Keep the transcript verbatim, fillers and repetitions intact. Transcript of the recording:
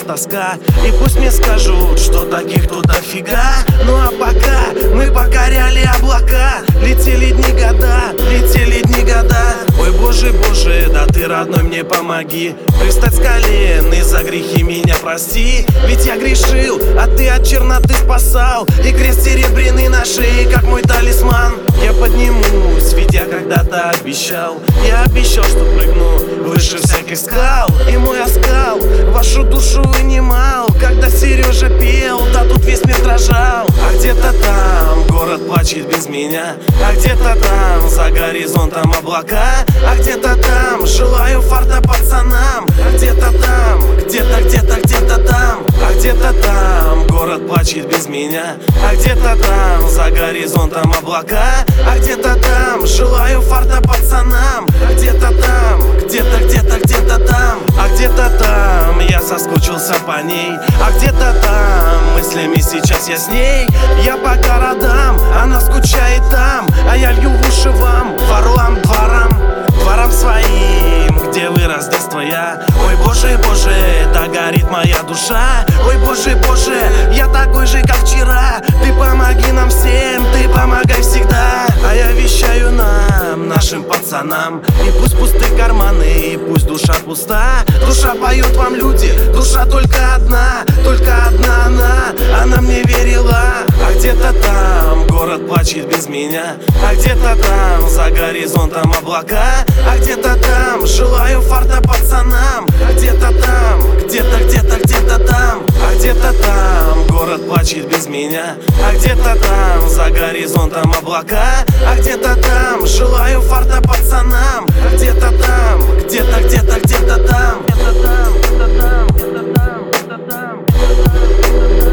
тоска. И пусть мне скажут, что таких тут дофига. Ну а пока мы покоряли облака, летели дни года, летели дни года. Ой, боже, боже, да ты, родной, мне помоги пристать с колен и за грехи меня прости. Ведь я грешил, а ты от черноты спасал, и крест серебряный на шее, как мой талисман. Я поднимусь, ведь я когда-то обещал. Я обещал, что прыгну выше всяких скал. И мой оскал вашу душу вынимал, когда Сережа пел, да тут весь мир дрожал. А где-то там город плачет без меня, а где-то там за горизонтом облака, а где-то там желаю фарта пацанам, а где-то там, где-то, где-то, где-то там, а где-то там город плачет без меня, а где-то там за горизонтом облака, а где-то там желаю фарта пацанам, а где-то там, где-то, где-то, где-то там, а где-то там я соскучился по ней, а где-то там мыслями сейчас я с ней. Я по городам, она скучает там, а я лью в уши вам, ворлам, дворам, дворам своим, где вырос детство я. Ой, боже, боже, да горит моя душа. Ой, боже, боже, я такой же, как вчера. Ты помоги нам всем, ты помогай всегда. А я вещаю нам, нашим пацанам, и пусть пусты карманы, и пусть душа пуста. Душа поет вам, люди, душа только одна, только одна она, она мне верила. А где-то там город плачет без меня, а где-то там за горизонтом облака, а где-то там желаю фарта пацанам, а где-то там, где-то, где-то, где-то там, а где-то там город плачет без меня, а где-то там за горизонтом облака, а где-то там желаю фарта пацанам, а где-то там, где-то, где-то, где-то там, где-то там, где-то там, где-то там, где-то там.